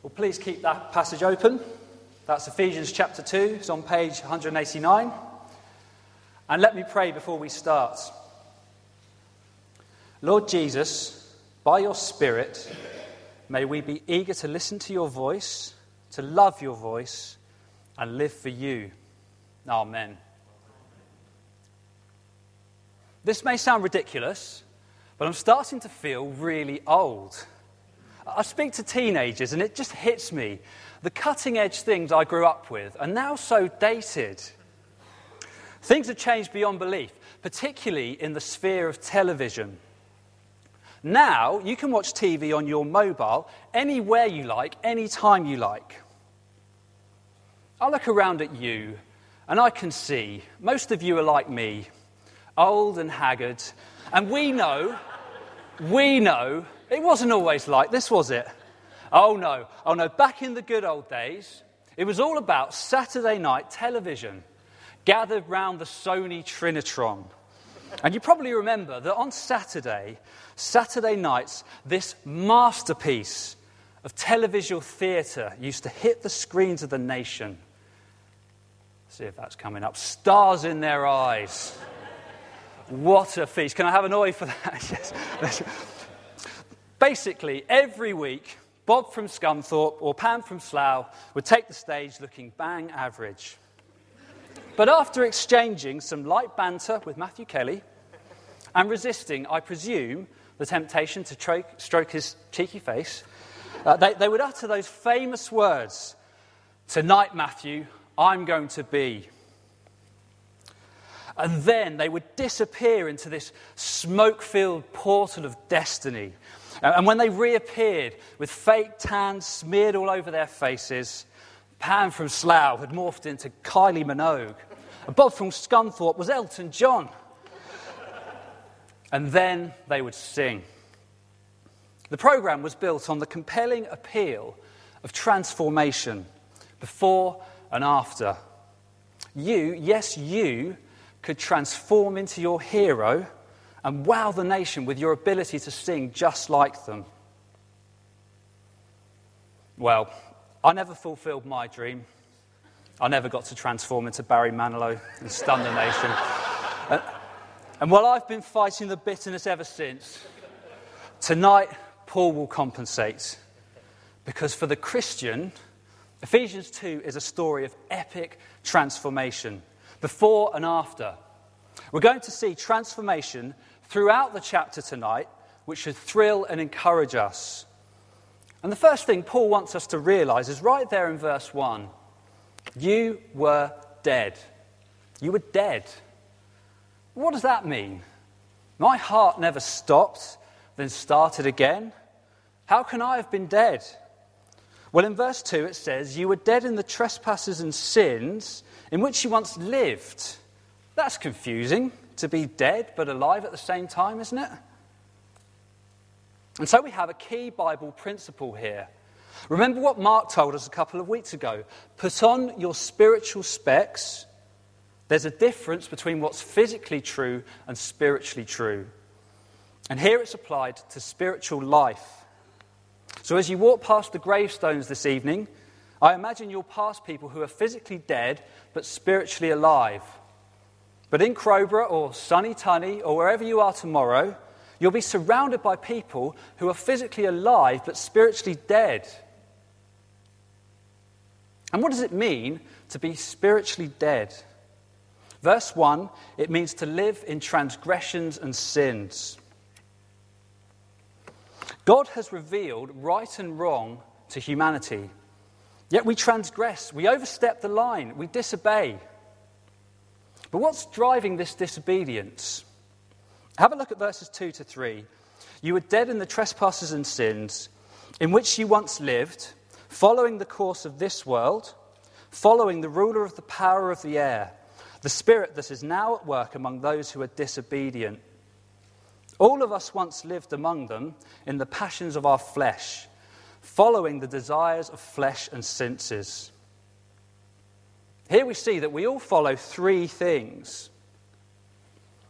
Well, please keep that passage open. That's Ephesians chapter 2. It's on page 189. And let me pray before we start. Lord Jesus, by your Spirit, may we be eager to listen to your voice, to love your voice, and live for you. Amen. This may sound ridiculous, but I'm starting to feel really old. I speak to teenagers and it just hits me. The cutting-edge things I grew up with are now so dated. Things have changed beyond belief, particularly in the sphere of television. Now, you can watch TV on your mobile anywhere you like, anytime you like. I look around at you and I can see most of you are like me, old and haggard, and we know it wasn't always like this, was it? Oh no, back in the good old days, it was all about Saturday night television, gathered round the Sony Trinitron. And you probably remember that on Saturday nights, this masterpiece of televisual theatre used to hit the screens of the nation. See if that's coming up. Stars in Their Eyes. What a feast. Can I have an oi for that? Yes. Basically, every week, Bob from Scunthorpe or Pam from Slough would take the stage looking bang average. But after exchanging some light banter with Matthew Kelly and resisting, I presume, the temptation to stroke his cheeky face, they would utter those famous words, "Tonight, Matthew, I'm going to be." And then they would disappear into this smoke-filled portal of destiny. And when they reappeared with fake tans smeared all over their faces, Pam from Slough had morphed into Kylie Minogue. And Bob from Scunthorpe was Elton John. And then they would sing. The programme was built on the compelling appeal of transformation, before and after. You could transform into your hero and wow the nation with your ability to sing just like them. Well, I never fulfilled my dream. I never got to transform into Barry Manilow and stun the nation. And while I've been fighting the bitterness ever since, tonight Paul will compensate. Because for the Christian, Ephesians 2 is a story of epic transformation, before and after. We're going to see transformation throughout the chapter tonight, which should thrill and encourage us. And the first thing Paul wants us to realize is right there in verse 1. You were dead. You were dead. What does that mean? My heart never stopped, then started again. How can I have been dead? Well, in verse 2 it says, you were dead in the trespasses and sins in which you once lived. That's confusing, to be dead but alive at the same time, isn't it? And so we have a key Bible principle here. Remember what Mark told us a couple of weeks ago. Put on your spiritual specs. There's a difference between what's physically true and spiritually true. And here it's applied to spiritual life. So as you walk past the gravestones this evening, I imagine you'll pass people who are physically dead but spiritually alive. But in Crowborough or Sunny Tunny or wherever you are tomorrow, you'll be surrounded by people who are physically alive but spiritually dead. And what does it mean to be spiritually dead? Verse 1, it means to live in transgressions and sins. God has revealed right and wrong to humanity. Yet we transgress, we overstep the line, we disobey. But what's driving this disobedience? Have a look at verses 2 to 3. You were dead in the trespasses and sins, in which you once lived, following the course of this world, following the ruler of the power of the air, the spirit that is now at work among those who are disobedient. All of us once lived among them in the passions of our flesh, following the desires of flesh and senses. Here we see that we all follow three things.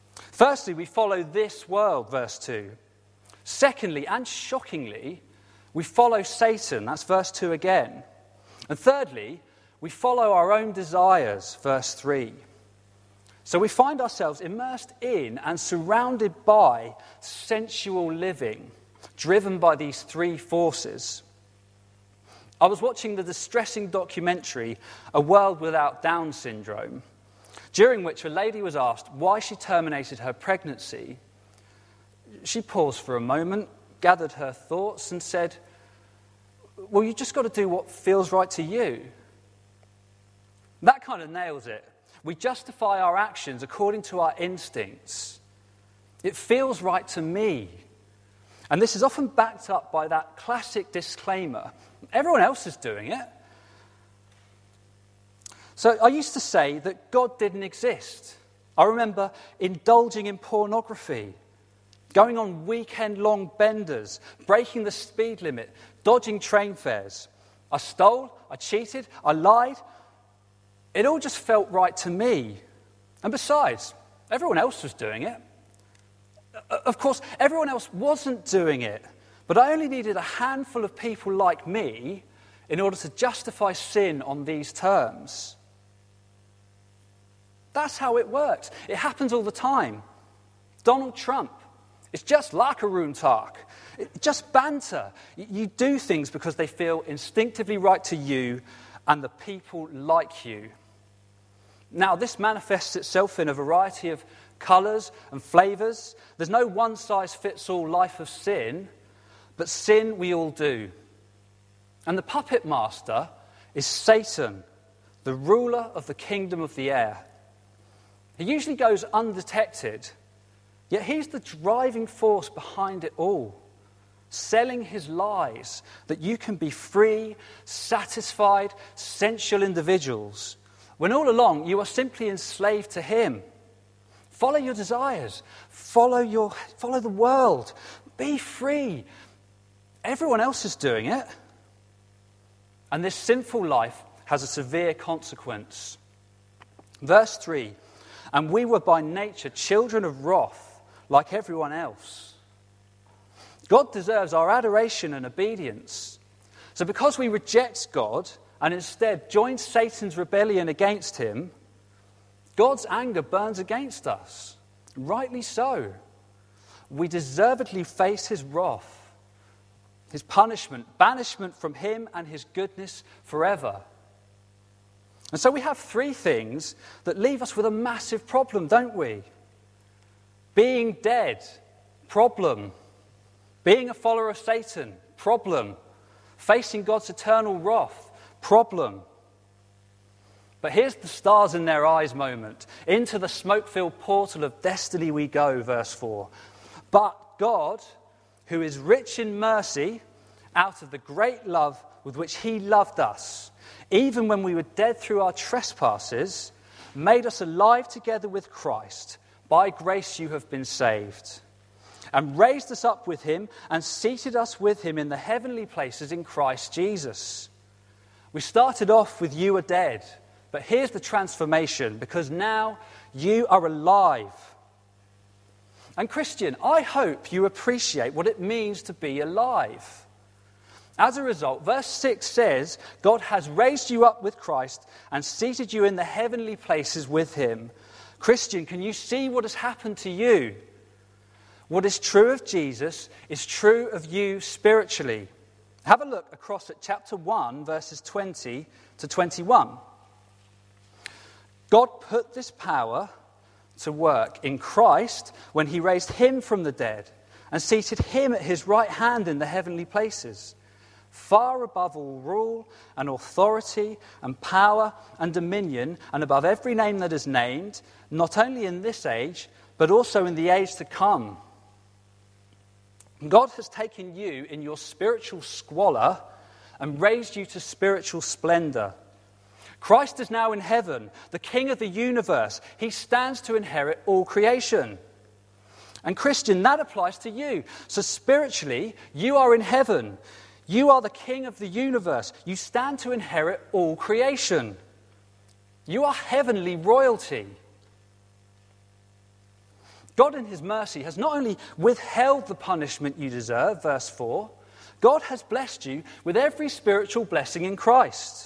Firstly, we follow this world, verse 2. Secondly, and shockingly, We follow Satan, that's verse 2 again. And thirdly, we follow our own desires, verse 3. So we find ourselves immersed in and surrounded by sensual living, driven by these three forces. I was watching the distressing documentary, A World Without Down Syndrome, during which a lady was asked why she terminated her pregnancy. She paused for a moment, gathered her thoughts and said, well, you just got to do what feels right to you. That kind of nails it. We justify our actions according to our instincts. It feels right to me. And this is often backed up by that classic disclaimer. Everyone else is doing it. So I used to say that God didn't exist. I remember indulging in pornography, going on weekend-long benders, breaking the speed limit, dodging train fares. I stole, I cheated, I lied. It all just felt right to me. And besides, everyone else was doing it. Of course, everyone else wasn't doing it, but I only needed a handful of people like me in order to justify sin on these terms. That's how it works. It happens all the time. Donald Trump, it's just locker room talk. It's just banter. You do things because they feel instinctively right to you and the people like you. Now, this manifests itself in a variety of colours and flavours. There's no one-size-fits-all life of sin, but sin we all do. And the puppet master is Satan, the ruler of the kingdom of the air. He usually goes undetected, yet he's the driving force behind it all, selling his lies that you can be free, satisfied, sensual individuals, when all along you are simply enslaved to him. Follow your desires. Follow the world. Be free. Everyone else is doing it. And this sinful life has a severe consequence. Verse 3, and we were by nature children of wrath, like everyone else. God deserves our adoration and obedience. So because we reject God and instead join Satan's rebellion against him, God's anger burns against us. Rightly so. We deservedly face his wrath, his punishment, banishment from him and his goodness forever. And so we have three things that leave us with a massive problem, don't we? Being dead, problem. Being a follower of Satan, problem. Facing God's eternal wrath, problem. But here's the stars in their eyes moment. Into the smoke-filled portal of destiny we go, verse 4. But God, who is rich in mercy, out of the great love with which he loved us, even when we were dead through our trespasses, made us alive together with Christ. By grace you have been saved. And raised us up with him and seated us with him in the heavenly places in Christ Jesus. We started off with you are dead. But here's the transformation, because now you are alive. And Christian, I hope you appreciate what it means to be alive. As a result, verse 6 says, God has raised you up with Christ and seated you in the heavenly places with him. Christian, can you see what has happened to you? What is true of Jesus is true of you spiritually. Have a look across at chapter 1, verses 20 to 21. God put this power to work in Christ when he raised him from the dead and seated him at his right hand in the heavenly places, far above all rule and authority and power and dominion, and above every name that is named, not only in this age, but also in the age to come. God has taken you in your spiritual squalor and raised you to spiritual splendor. Christ is now in heaven, the King of the universe. He stands to inherit all creation. And Christian, that applies to you. So spiritually, you are in heaven. You are the King of the universe. You stand to inherit all creation. You are heavenly royalty. God in his mercy has not only withheld the punishment you deserve, verse 4, God has blessed you with every spiritual blessing in Christ.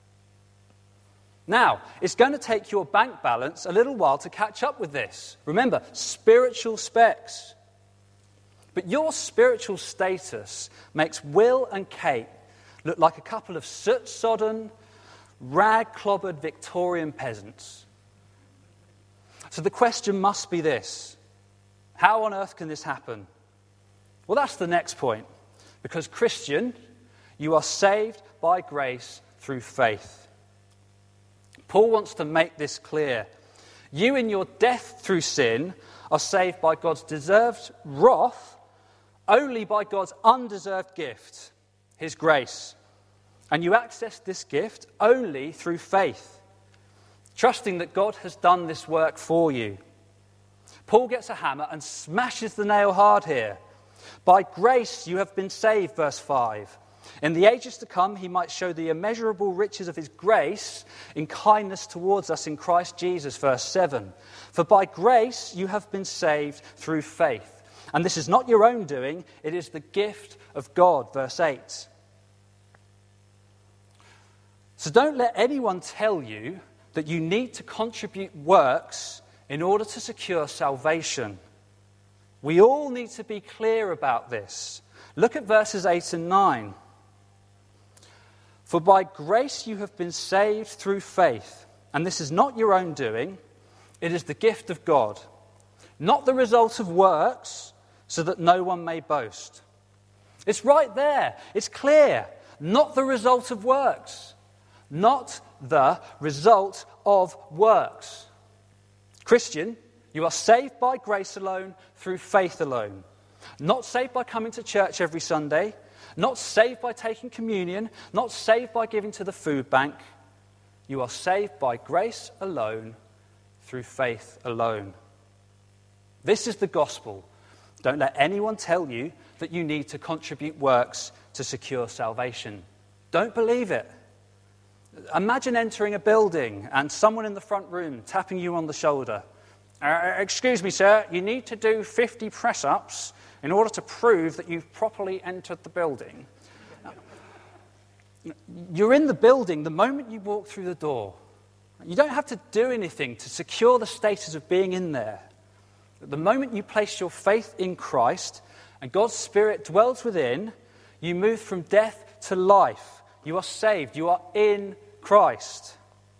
Now, it's going to take your bank balance a little while to catch up with this. Remember, spiritual specs. But your spiritual status makes Will and Kate look like a couple of soot-sodden, rag-clobbered Victorian peasants. So the question must be this: how on earth can this happen? Well, that's the next point. Because, Christian, you are saved by grace through faith. Paul wants to make this clear. You, in your death through sin, are saved by God's deserved wrath only by God's undeserved gift, his grace. And you access this gift only through faith, trusting that God has done this work for you. Paul gets a hammer and smashes the nail hard here. By grace you have been saved, verse 5. In the ages to come, he might show the immeasurable riches of his grace in kindness towards us in Christ Jesus, verse 7. For by grace you have been saved through faith. And this is not your own doing, it is the gift of God, verse 8. So don't let anyone tell you that you need to contribute works in order to secure salvation. We all need to be clear about this. Look at verses 8 and 9. For by grace you have been saved through faith, and this is not your own doing, it is the gift of God, not the result of works, so that no one may boast. It's right there. It's clear. Not the result of works. Not the result of works. Christian, you are saved by grace alone, through faith alone. Not saved by coming to church every Sunday. Not saved by taking communion. Not saved by giving to the food bank. You are saved by grace alone, through faith alone. This is the gospel. Don't let anyone tell you that you need to contribute works to secure salvation. Don't believe it. Imagine entering a building and someone in the front room tapping you on the shoulder. Excuse me, sir, you need to do 50 press-ups in order to prove that you've properly entered the building. You're in the building the moment you walk through the door. You don't have to do anything to secure the status of being in there. The moment you place your faith in Christ and God's Spirit dwells within, you move from death to life. You are saved. You are in Christ.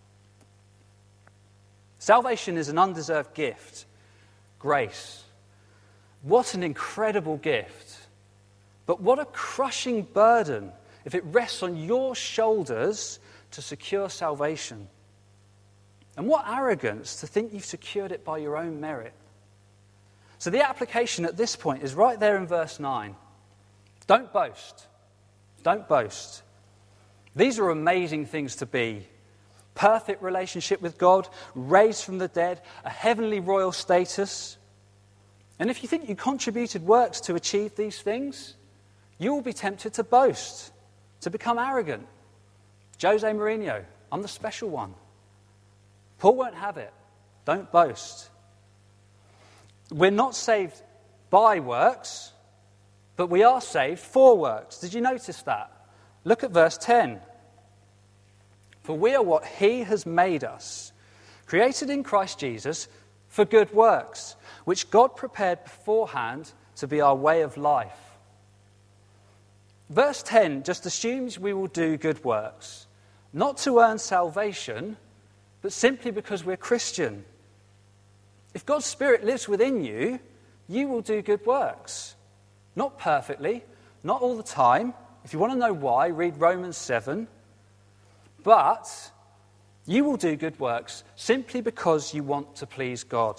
Salvation is an undeserved gift. Grace. What an incredible gift. But what a crushing burden if it rests on your shoulders to secure salvation. And what arrogance to think you've secured it by your own merit. So the application at this point is right there in verse 9. Don't boast. Don't boast. These are amazing things to be. Perfect relationship with God, raised from the dead, a heavenly royal status. And if you think you contributed works to achieve these things, you will be tempted to boast, to become arrogant. Jose Mourinho, I'm the special one. Paul won't have it. Don't boast. We're not saved by works, but we are saved for works. Did you notice that? Look at verse 10. For we are what he has made us, created in Christ Jesus for good works, which God prepared beforehand to be our way of life. Verse 10 just assumes we will do good works, not to earn salvation, but simply because we're Christian. If God's Spirit lives within you, you will do good works. Not perfectly, not all the time. If you want to know why, read Romans 7. But you will do good works simply because you want to please God.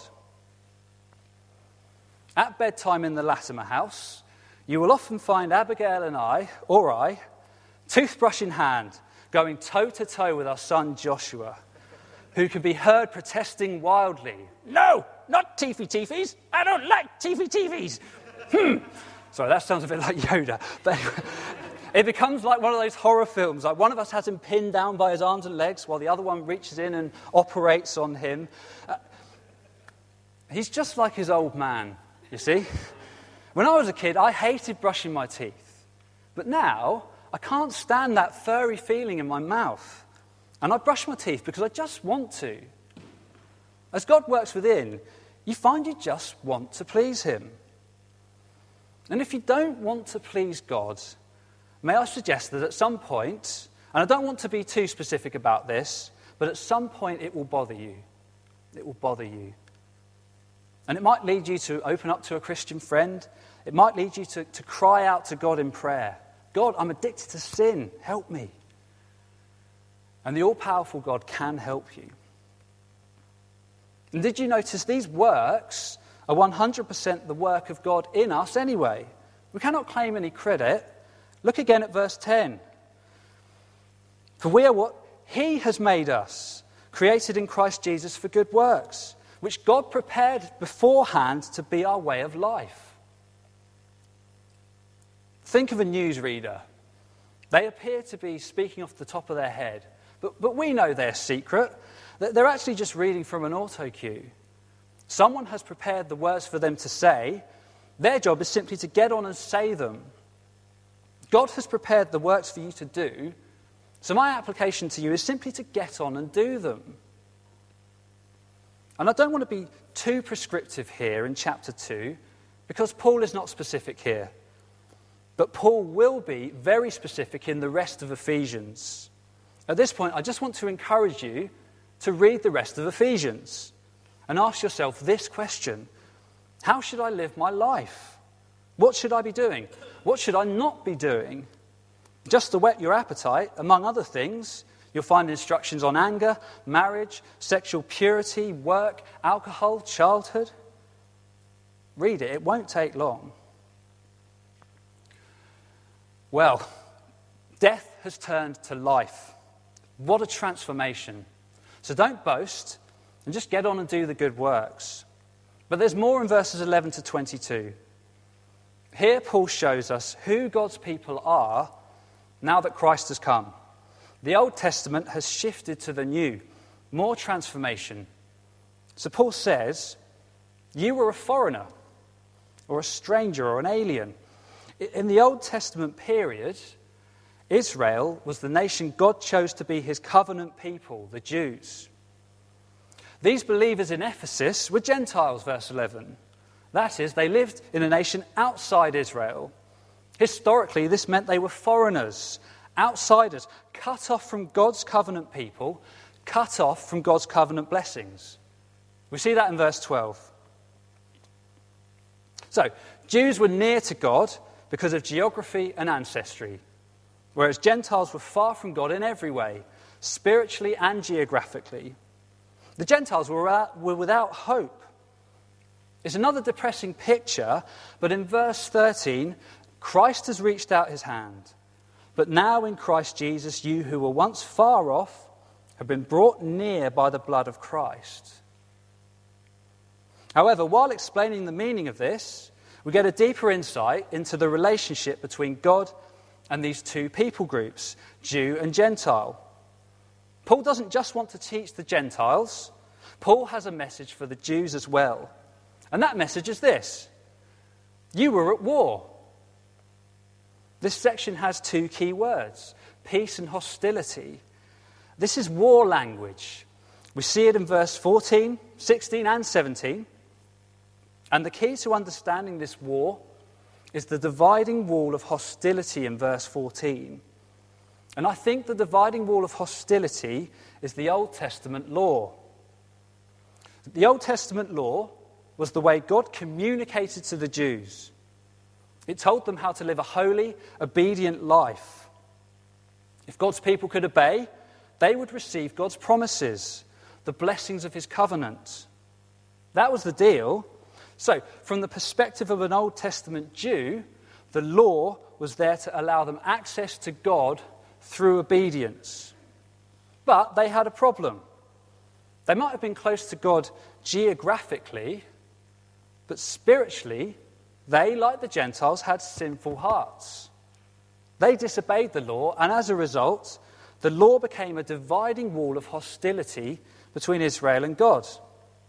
At bedtime in the Latimer house, you will often find Abigail and I, toothbrush in hand, going toe-to-toe with our son Joshua, who can be heard protesting wildly, "No, not teefy-teefies. I don't like teefy-teefies." Sorry, that sounds a bit like Yoda. But anyway, it becomes like one of those horror films. Like one of us has him pinned down by his arms and legs while the other one reaches in and operates on him. He's just like his old man, you see. When I was a kid, I hated brushing my teeth But now, I can't stand that furry feeling in my mouth. And I brush my teeth because I just want to. As God works within, you find you just want to please him. And if you don't want to please God, may I suggest that at some point, and I don't want to be too specific about this, but at some point it will bother you. It will bother you. And it might lead you to open up to a Christian friend. It might lead you to cry out to God in prayer. God, I'm addicted to sin. Help me. And the all-powerful God can help you. And did you notice these works are 100% the work of God in us anyway? We cannot claim any credit. Look again at verse 10. For we are what he has made us, created in Christ Jesus for good works, which God prepared beforehand to be our way of life. Think of a newsreader. They appear to be speaking off the top of their head, but we know their secret. They're actually just reading from an auto cue. Someone has prepared the words for them to say. Their job is simply to get on and say them. God has prepared the works for you to do, so my application to you is simply to get on and do them. And I don't want to be too prescriptive here in chapter 2, because Paul is not specific here. But Paul will be very specific in the rest of Ephesians. At this point, I just want to encourage you to read the rest of Ephesians and ask yourself this question: how should I live my life? What should I be doing? What should I not be doing? Just to whet your appetite, among other things, you'll find instructions on anger, marriage, sexual purity, work, alcohol, childhood. Read it. It won't take long. Well, death has turned to life. What a transformation. So don't boast and just get on and do the good works. But there's more in verses 11 to 22. Here Paul shows us who God's people are now that Christ has come. The Old Testament has shifted to the new, more transformation. So Paul says, you were a foreigner or a stranger or an alien. In the Old Testament period, Israel was the nation God chose to be his covenant people, the Jews. These believers in Ephesus were Gentiles, verse 11. That is, they lived in a nation outside Israel. Historically, this meant they were foreigners, outsiders, cut off from God's covenant people, cut off from God's covenant blessings. We see that in verse 12. So, Jews were near to God because of geography and ancestry, whereas Gentiles were far from God in every way, spiritually and geographically. The Gentiles were without hope. It's another depressing picture, but in verse 13, Christ has reached out his hand. But now in Christ Jesus, you who were once far off have been brought near by the blood of Christ. However, while explaining the meaning of this, we get a deeper insight into the relationship between God and these two people groups, Jew and Gentile. Paul doesn't just want to teach the Gentiles. Paul has a message for the Jews as well. And that message is this: you were at war. This section has two key words: peace and hostility. This is war language. We see it in verse 14, 16 and 17. And the key to understanding this war is the dividing wall of hostility in verse 14. And I think the dividing wall of hostility is the Old Testament law. The Old Testament law was the way God communicated to the Jews. It told them how to live a holy, obedient life. If God's people could obey, they would receive God's promises, the blessings of his covenant. That was the deal. So, from the perspective of an Old Testament Jew, the law was there to allow them access to God through obedience. But they had a problem. They might have been close to God geographically, but spiritually, they, like the Gentiles, had sinful hearts. They disobeyed the law, and as a result, the law became a dividing wall of hostility between Israel and God.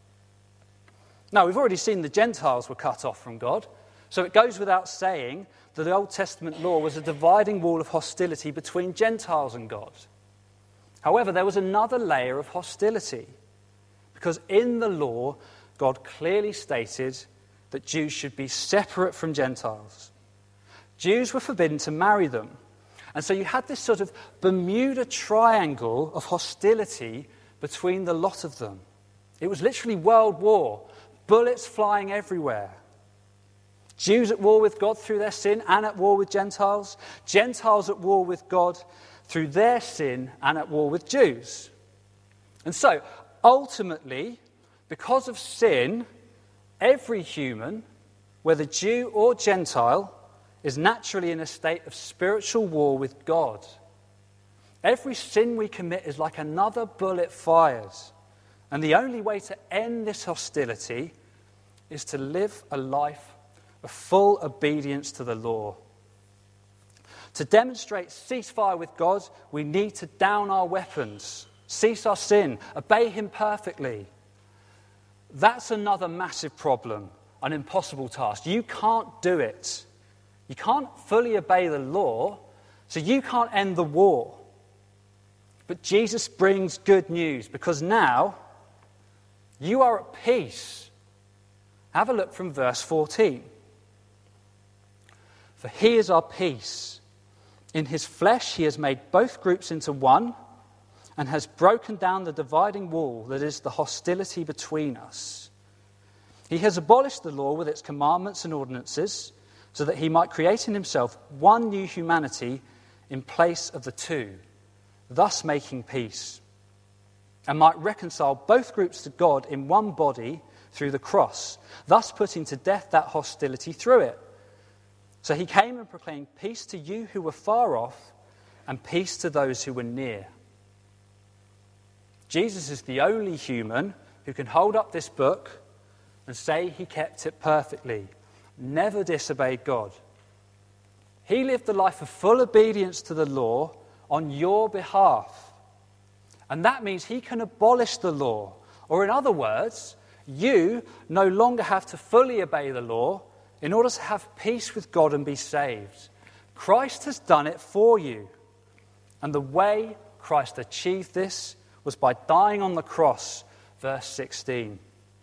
Now, we've already seen the Gentiles were cut off from God, so it goes without saying the Old Testament law was a dividing wall of hostility between Gentiles and God. However, there was another layer of hostility, because in the law, God clearly stated that Jews should be separate from Gentiles. Jews were forbidden to marry them. And so you had this sort of Bermuda Triangle of hostility between the lot of them. It was literally world war, bullets flying everywhere. Jews at war with God through their sin and at war with Gentiles. Gentiles at war with God through their sin and at war with Jews. And so, ultimately, because of sin, every human, whether Jew or Gentile, is naturally in a state of spiritual war with God. Every sin we commit is like another bullet fired. And the only way to end this hostility is to live a life of full obedience to the law. To demonstrate ceasefire with God, we need to down our weapons, cease our sin, obey him perfectly. That's another massive problem, an impossible task. You can't do it. You can't fully obey the law, so you can't end the war. But Jesus brings good news, because now you are at peace. Have a look from verse 14. For he is our peace. In his flesh he has made both groups into one and has broken down the dividing wall that is the hostility between us. He has abolished the law with its commandments and ordinances, so that he might create in himself one new humanity in place of the two, thus making peace, and might reconcile both groups to God in one body through the cross, thus putting to death that hostility through it. So he came and proclaimed peace to you who were far off and peace to those who were near. Jesus is the only human who can hold up this book and say he kept it perfectly, never disobeyed God. He lived the life of full obedience to the law on your behalf. And that means he can abolish the law. Or in other words, you no longer have to fully obey the law in order to have peace with God and be saved. Christ has done it for you. And the way Christ achieved this was by dying on the cross, verse 16.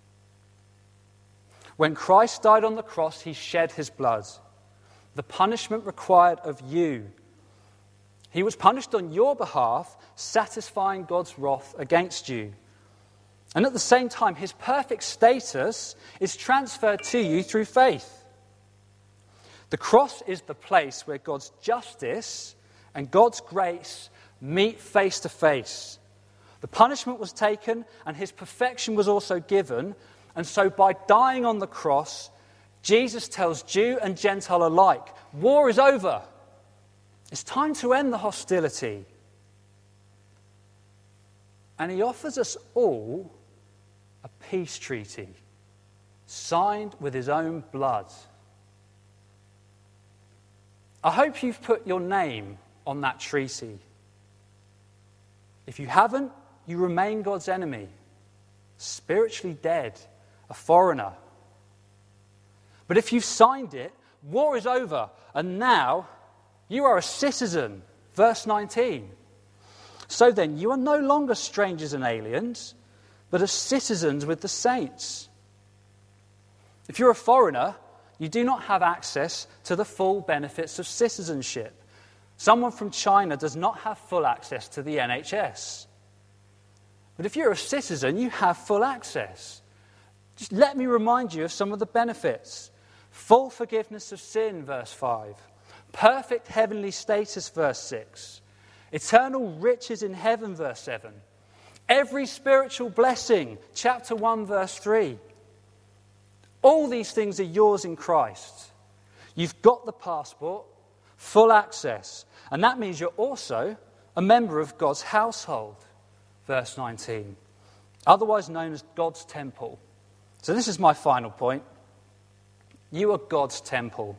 When Christ died on the cross, he shed his blood, the punishment required of you. He was punished on your behalf, satisfying God's wrath against you. And at the same time, his perfect status is transferred to you through faith. The cross is the place where God's justice and God's grace meet face to face. The punishment was taken and his perfection was also given. And so by dying on the cross, Jesus tells Jew and Gentile alike, war is over. It's time to end the hostility. And he offers us all a peace treaty, signed with his own blood. I hope you've put your name on that treaty. If you haven't, you remain God's enemy, spiritually dead, a foreigner. But if you've signed it, war is over, and now you are a citizen. Verse 19. So then, you are no longer strangers and aliens, but are citizens with the saints. If you're a foreigner, you do not have access to the full benefits of citizenship. Someone from China does not have full access to the NHS. But if you're a citizen, you have full access. Just let me remind you of some of the benefits. Full forgiveness of sin, verse 5. Perfect heavenly status, verse 6. Eternal riches in heaven, verse 7. Every spiritual blessing, chapter 1, verse 3. All these things are yours in Christ. You've got the passport, full access. And that means you're also a member of God's household, verse 19. Otherwise known as God's temple. So this is my final point. You are God's temple.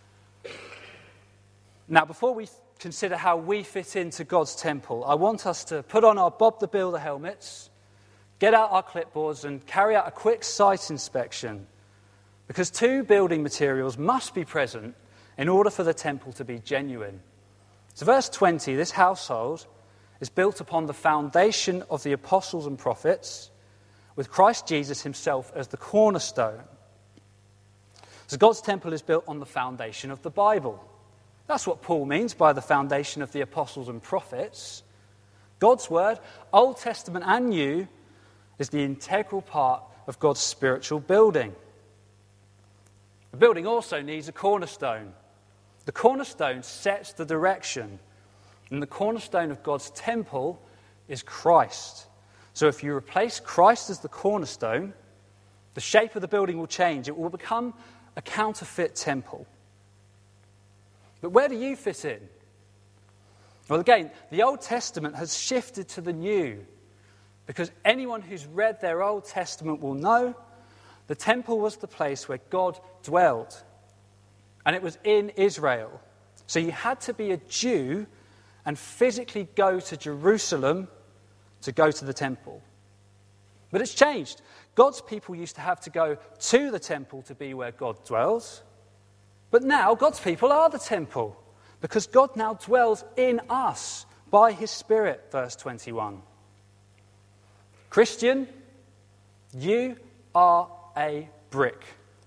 Now, before we consider how we fit into God's temple, I want us to put on our Bob the Builder helmets, get out our clipboards, and carry out a quick site inspection. Because two building materials must be present in order for the temple to be genuine. So verse 20, this household is built upon the foundation of the apostles and prophets, with Christ Jesus himself as the cornerstone. So God's temple is built on the foundation of the Bible. That's what Paul means by the foundation of the apostles and prophets. God's word, Old Testament and New, is the integral part of God's spiritual building. The building also needs a cornerstone. The cornerstone sets the direction, and the cornerstone of God's temple is Christ. So if you replace Christ as the cornerstone, the shape of the building will change. It will become a counterfeit temple. But where do you fit in? Well, again, the Old Testament has shifted to the New, because anyone who's read their Old Testament will know the temple was the place where God dwelled, and it was in Israel. So you had to be a Jew and physically go to Jerusalem to go to the temple. But it's changed. God's people used to have to go to the temple to be where God dwells. But now God's people are the temple, because God now dwells in us by his Spirit, verse 21. Christian, you are a brick.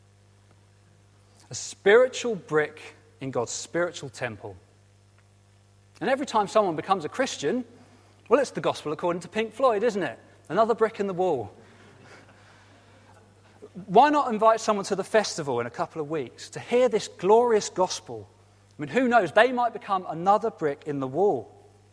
A spiritual brick in God's spiritual temple. And every time someone becomes a Christian, well, it's the gospel according to Pink Floyd, isn't it? Another brick in the wall. Why not invite someone to the festival in a couple of weeks to hear this glorious gospel? I mean, who knows? They might become another brick in the wall.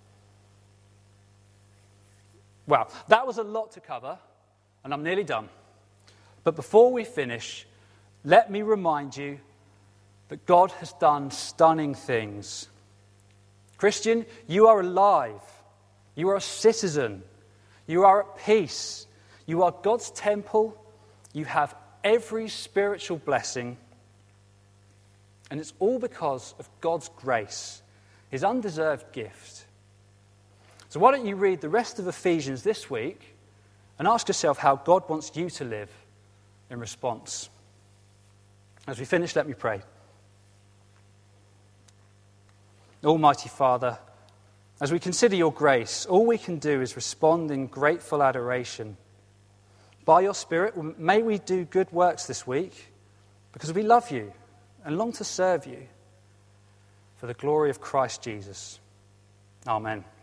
Well, that was a lot to cover, and I'm nearly done. But before we finish, let me remind you that God has done stunning things. Christian, you are alive. You are a citizen. You are at peace. You are God's temple. You have every spiritual blessing. And it's all because of God's grace, his undeserved gift. So why don't you read the rest of Ephesians this week and ask yourself how God wants you to live in response. As we finish, let me pray. Almighty Father, as we consider your grace, all we can do is respond in grateful adoration. By your Spirit, may we do good works this week because we love you and long to serve you for the glory of Christ Jesus. Amen.